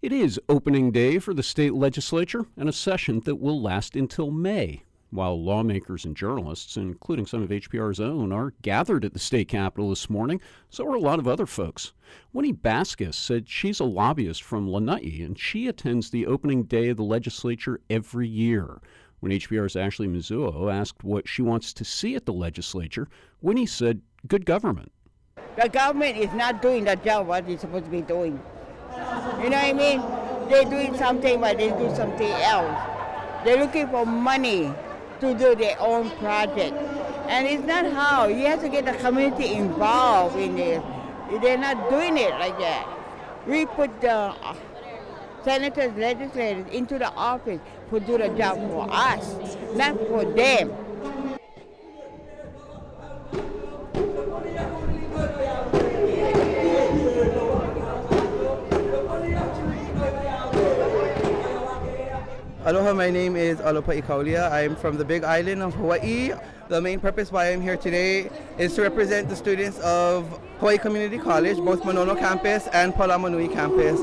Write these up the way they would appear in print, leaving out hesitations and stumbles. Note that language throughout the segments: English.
It is opening day for the state legislature and a session that will last until May. While lawmakers and journalists, including some of HPR's own, are gathered at the state capitol this morning, so are a lot of other folks. Winnie Bascus said she's a lobbyist from Lanai, and she attends the opening day of the legislature every year. When HPR's Ashley Mizuo asked what she wants to see at the legislature, Winnie said, good government. The government is not doing the job what it's supposed to be doing. You know what I mean? They're doing something, but they do something else. They're looking for money to do their own project. And it's not how. You have to get the community involved in it. They're not doing it like that. We put the senators, legislators into the office to do the job for us, not for them. Aloha, my name is Alopa Ikaulia. I'm from the Big Island of Hawaii. The main purpose why I'm here today is to represent the students of Hawaii Community College, both Manono campus and Palamanui campus.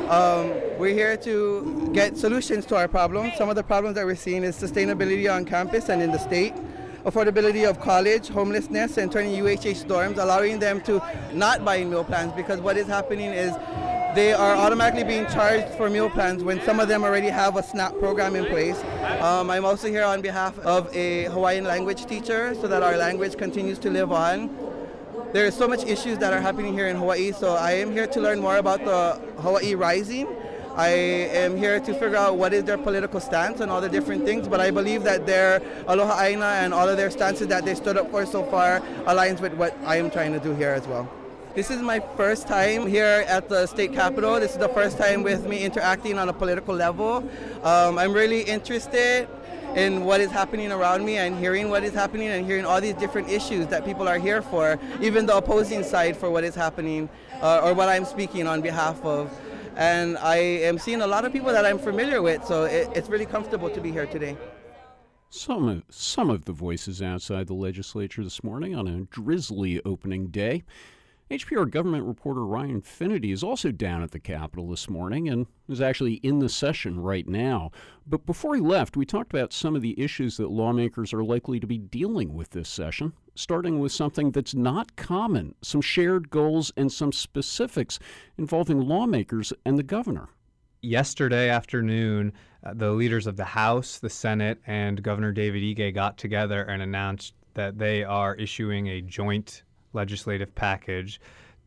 We're here to get solutions to our problems. Some of the problems that we're seeing is sustainability on campus and in the state, affordability of college, homelessness, and turning UHH dorms, allowing them to not buy meal plans, because what is happening is they are automatically being charged for meal plans when some of them already have a SNAP program in place. I'm also here on behalf of a Hawaiian language teacher so that our language continues to live on. There are so much issues that are happening here in Hawaii, so I am here to learn more about the Hawaii Rising. I am here to figure out what is their political stance on all the different things, but I believe that their Aloha Aina and all of their stances that they stood up for so far aligns with what I am trying to do here as well. This is my first time here at the state capitol. This is the first time with me interacting on a political level. I'm really interested in what is happening around me and hearing what is happening and hearing all these different issues that people are here for, even the opposing side for what is happening or what I'm speaking on behalf of. And I am seeing a lot of people that I'm familiar with, so it's really comfortable to be here today. Some of the voices outside the legislature this morning on a drizzly opening day. HPR government reporter Ryan Finity is also down at the Capitol this morning and is actually in the session right now. But before he left, we talked about some of the issues that lawmakers are likely to be dealing with this session, starting with something that's not common, some shared goals and some specifics involving lawmakers and the governor. Yesterday afternoon, the leaders of the House, the Senate, and Governor David Ige got together and announced that they are issuing a joint legislative package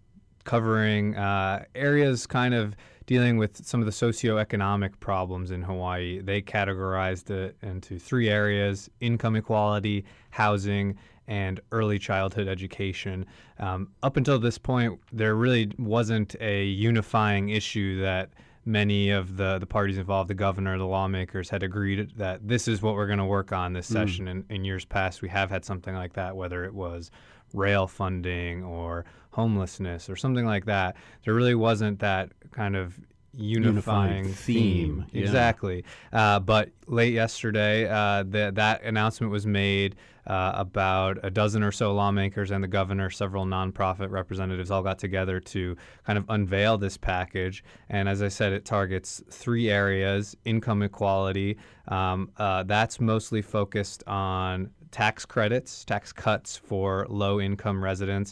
covering areas kind of dealing with some of the socioeconomic problems in Hawaii. They categorized it into three areas: income equality, housing, and early childhood education. Up until this point, there really wasn't a unifying issue that many of the parties involved, the governor, the lawmakers, had agreed that this is what we're going to work on this session. In years past, we have had something like that, whether it was rail funding or homelessness or something like that. There really wasn't that kind of unifying theme. Yeah. Exactly. But late yesterday, that announcement was made. About a dozen or so lawmakers and the governor, several nonprofit representatives all got together to kind of unveil this package. And as I said, it targets three areas: income equality. That's mostly focused on tax credits, tax cuts for low-income residents,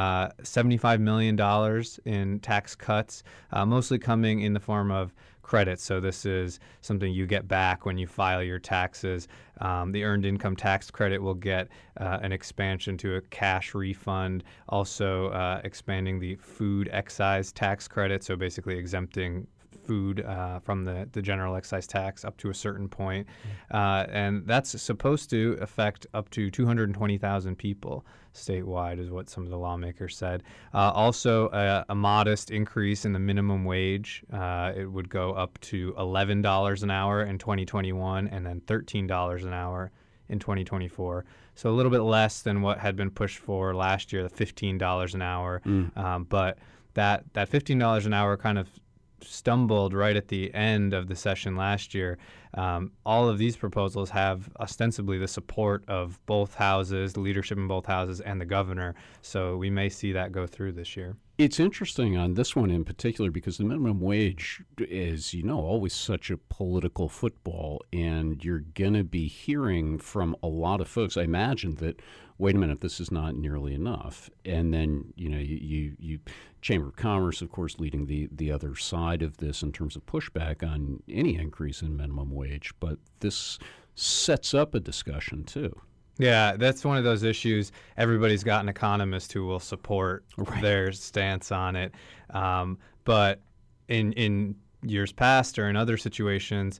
$75 million in tax cuts, mostly coming in the form of credits. So this is something you get back when you file your taxes. The earned income tax credit will get an expansion to a cash refund, also expanding the food excise tax credit, so basically exempting food from the general excise tax up to a certain point. And that's supposed to affect up to 220,000 people statewide, is what some of the lawmakers said. Also, a modest increase in the minimum wage. It would go up to $11 an hour in 2021 and then $13 an hour in 2024. So a little bit less than what had been pushed for last year, the $15 an hour. But that $15 an hour kind of stumbled right at the end of the session last year. All of these proposals have ostensibly the support of both houses, the leadership in both houses, and the governor. So we may see that go through this year. It's interesting on this one in particular because the minimum wage is, always such a political football, and you're going to be hearing from a lot of folks. I imagine that, wait a minute, this is not nearly enough. And then, you Chamber of Commerce, of course, leading the other side of this in terms of pushback on any increase in minimum wage. But this sets up a discussion, too. Yeah, that's one of those issues. Everybody's got an economist who will support their stance on it. But in years past or in other situations,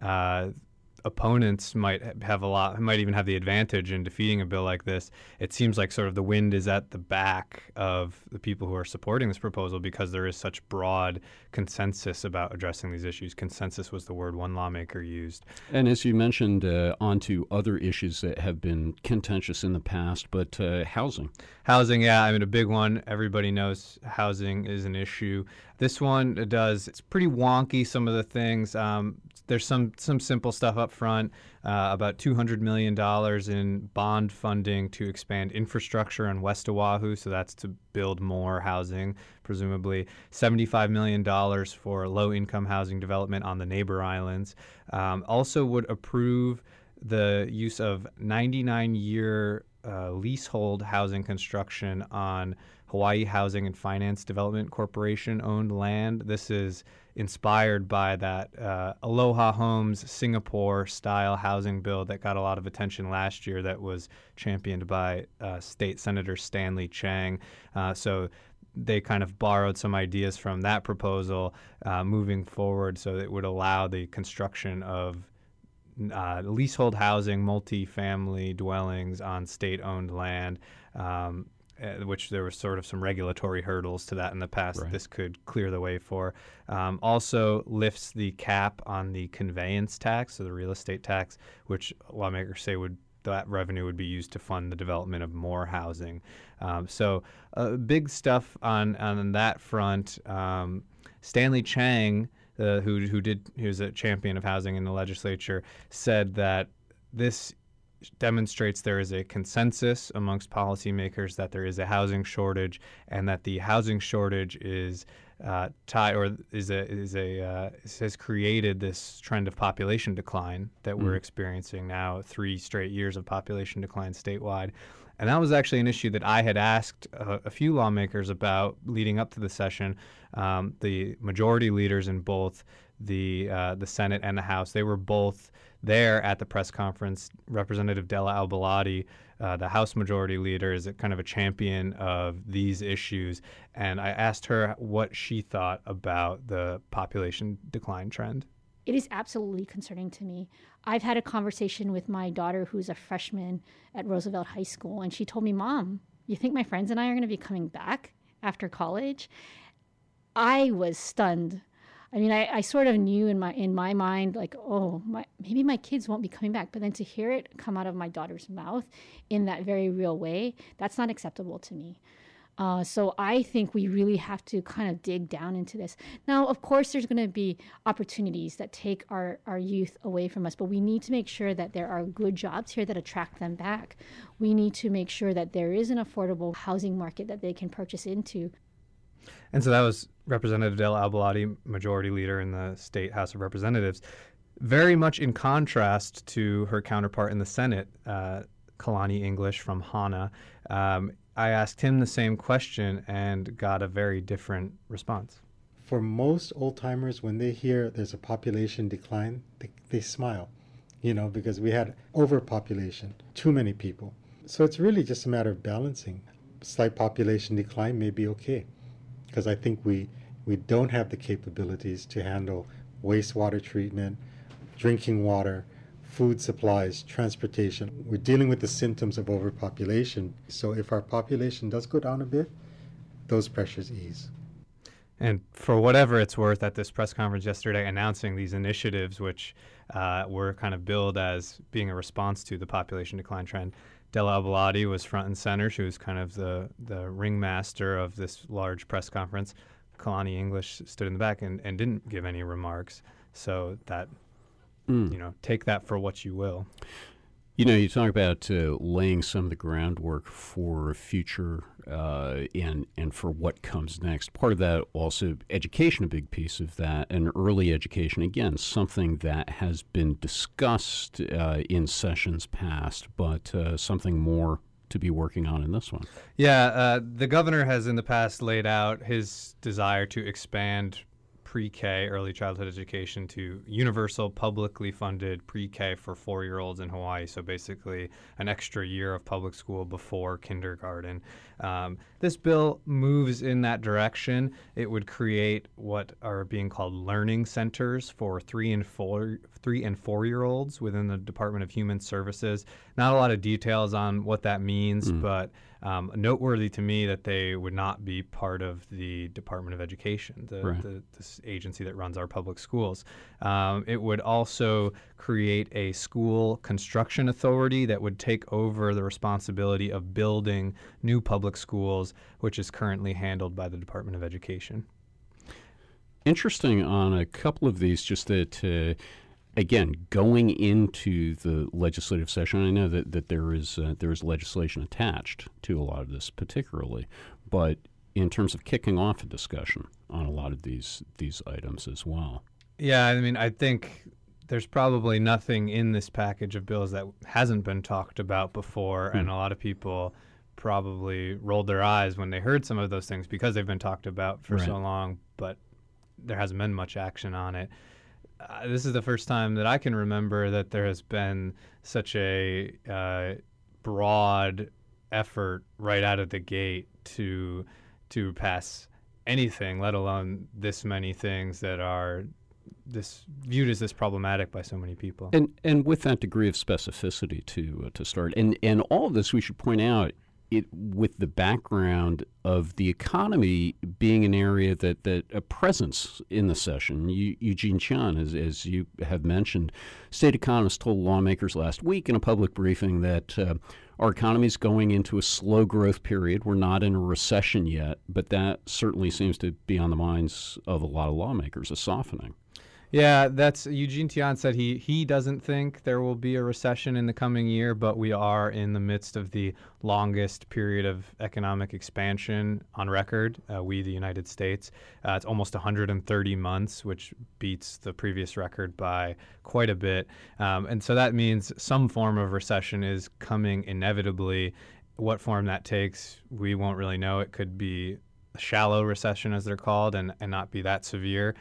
opponents might even have the advantage in defeating a bill like this. It seems like sort of the wind is at the back of the people who are supporting this proposal because there is such broad consensus about addressing these issues. Consensus was the word one lawmaker used. And as you mentioned, on to other issues that have been contentious in the past, but housing. Housing, yeah, a big one. Everybody knows housing is an issue. This one it's pretty wonky, some of the things. There's some simple stuff up front, about $200 million in bond funding to expand infrastructure on West Oahu, so that's to build more housing, presumably. $75 million for low-income housing development on the neighbor islands. Also would approve the use of 99-year leasehold housing construction on Hawaii Housing and Finance Development Corporation owned land. This is inspired by that Aloha Homes Singapore style housing bill that got a lot of attention last year that was championed by State Senator Stanley Chang. So they kind of borrowed some ideas from that proposal moving forward, so it would allow the construction of leasehold housing, multi-family dwellings on state-owned land, which there was sort of some regulatory hurdles to that in the past. Right. This could clear the way for. Also lifts the cap on the conveyance tax, so the real estate tax, which lawmakers say that revenue would be used to fund the development of more housing. So big stuff on that front. Stanley Chang, who was a champion of housing in the legislature, said that this demonstrates there is a consensus amongst policymakers that there is a housing shortage, and that the housing shortage is has created this trend of population decline that we're experiencing now, 3 straight years of population decline statewide. And that was actually an issue that I had asked a few lawmakers about leading up to the session. The majority leaders in both the Senate and the House, they were both there at the press conference. Representative Della Al-Baladi, the House Majority Leader, is kind of a champion of these issues. And I asked her what she thought about the population decline trend. It is absolutely concerning to me. I've had a conversation with my daughter who's a freshman at Roosevelt High School, and she told me, "Mom, you think my friends and I are going to be coming back after college?" I was stunned. I sort of knew in my mind, like, maybe my kids won't be coming back. But then to hear it come out of my daughter's mouth in that very real way, that's not acceptable to me. So I think we really have to kind of dig down into this. Now, of course, there's going to be opportunities that take our youth away from us, but we need to make sure that there are good jobs here that attract them back. We need to make sure that there is an affordable housing market that they can purchase into. And so that was Representative Della Al-Baladi, Majority Leader in the State House of Representatives, very much in contrast to her counterpart in the Senate, Kalani English from Hana. I asked him the same question and got a very different response. For most old-timers, when they hear there's a population decline, they smile, because we had overpopulation, too many people. So it's really just a matter of balancing. Slight population decline may be okay, because I think we don't have the capabilities to handle wastewater treatment, drinking water, food supplies, transportation. We're dealing with the symptoms of overpopulation. So if our population does go down a bit, those pressures ease. And for whatever it's worth, at this press conference yesterday announcing these initiatives, which were kind of billed as being a response to the population decline trend, Della Al-Baladi was front and center. She was kind of the ringmaster of this large press conference. Kalani English stood in the back and didn't give any remarks. So that, take that for what you will. You know, you talk about laying some of the groundwork for future and for what comes next. Part of that also education, a big piece of that, and early education. Again, something that has been discussed in sessions past, but something more to be working on in this one. Yeah, the governor has in the past laid out his desire to expand pre-K, early childhood education, to universal publicly funded pre-K for 4-year-olds in Hawaii. So basically an extra year of public school before kindergarten. This bill moves in that direction. It would create what are being called learning centers for 3 and 4-year-olds within the Department of Human Services. Not a lot of details on what that means, but noteworthy to me that they would not be part of the Department of Education, this agency that runs our public schools. It would also create a school construction authority that would take over the responsibility of building new public schools, which is currently handled by the Department of Education. Interesting on a couple of these, just that again, going into the legislative session, I know that there is legislation attached to a lot of this particularly, but in terms of kicking off a discussion on a lot of these items as well. Yeah, I mean, I think there's probably nothing in this package of bills that hasn't been talked about before, and a lot of people probably rolled their eyes when they heard some of those things because they've been talked about for so long, but there hasn't been much action on it. This is the first time that I can remember that there has been such a broad effort right out of the gate to pass anything, let alone this many things that are viewed as this problematic by so many people. And with that degree of specificity to start. And all of this, we should point out, with the background of the economy being an area that a presence in the session. Eugene Chiang, as you have mentioned, state economists told lawmakers last week in a public briefing that our economy is going into a slow growth period. We're not in a recession yet, but that certainly seems to be on the minds of a lot of lawmakers, a softening. Yeah, that's Eugene Tian said he doesn't think there will be a recession in the coming year, but we are in the midst of the longest period of economic expansion on record, we, the United States. It's almost 130 months, which beats the previous record by quite a bit. And so that means some form of recession is coming inevitably. What form that takes, we won't really know. It could be a shallow recession, as they're called, and not be that severe.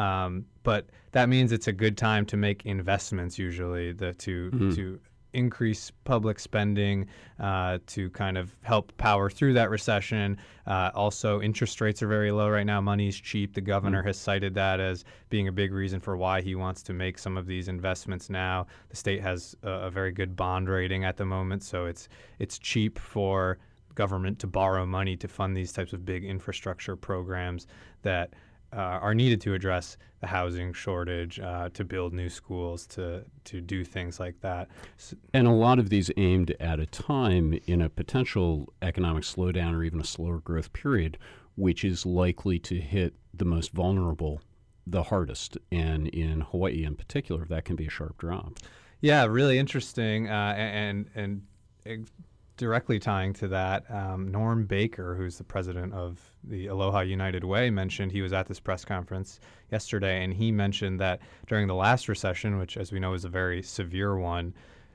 But that means it's a good time to make investments, usually, to increase public spending, to kind of help power through that recession. Also, interest rates are very low right now. Money's cheap. The governor has cited that as being a big reason for why he wants to make some of these investments now. The state has a very good bond rating at the moment, so it's cheap for government to borrow money to fund these types of big infrastructure programs that are needed to address the housing shortage, to build new schools, to do things like that. And a lot of these aimed at a time in a potential economic slowdown or even a slower growth period, which is likely to hit the most vulnerable the hardest. And in Hawaii in particular, that can be a sharp drop. Yeah, really interesting. And directly tying to that, Norm Baker, who's the president of the Aloha United Way, mentioned he was at this press conference yesterday, and he mentioned that during the last recession, which, as we know, is a very severe one,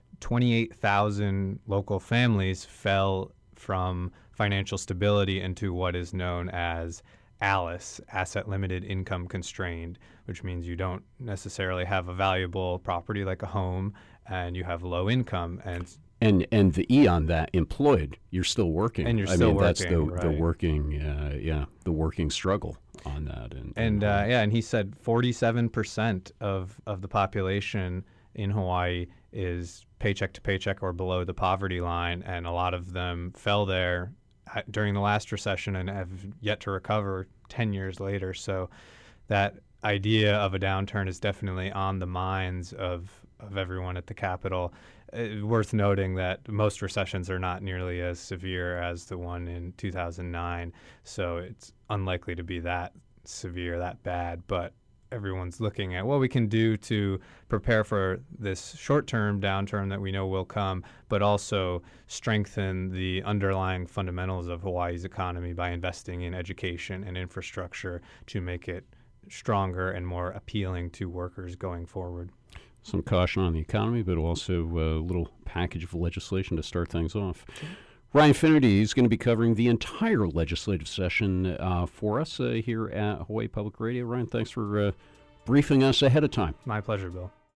28,000 local families fell from financial stability into what is known as ALICE, Asset Limited Income Constrained, which means you don't necessarily have a valuable property like a home, and you have low income. And the E on that, employed, you're still working. And you're still working, that's the right. the working struggle on that. And he said 47% of the population in Hawaii is paycheck to paycheck or below the poverty line, and a lot of them fell there during the last recession and have yet to recover 10 years later. So that idea of a downturn is definitely on the minds of everyone at the Capitol. Worth noting that most recessions are not nearly as severe as the one in 2009, so it's unlikely to be that severe, that bad. But everyone's looking at what we can do to prepare for this short-term downturn that we know will come, but also strengthen the underlying fundamentals of Hawaii's economy by investing in education and infrastructure to make it stronger and more appealing to workers going forward. Some caution on the economy, but also a little package of legislation to start things off. Ryan Finnerty is going to be covering the entire legislative session for us here at Hawaii Public Radio. Ryan, thanks for briefing us ahead of time. My pleasure, Bill.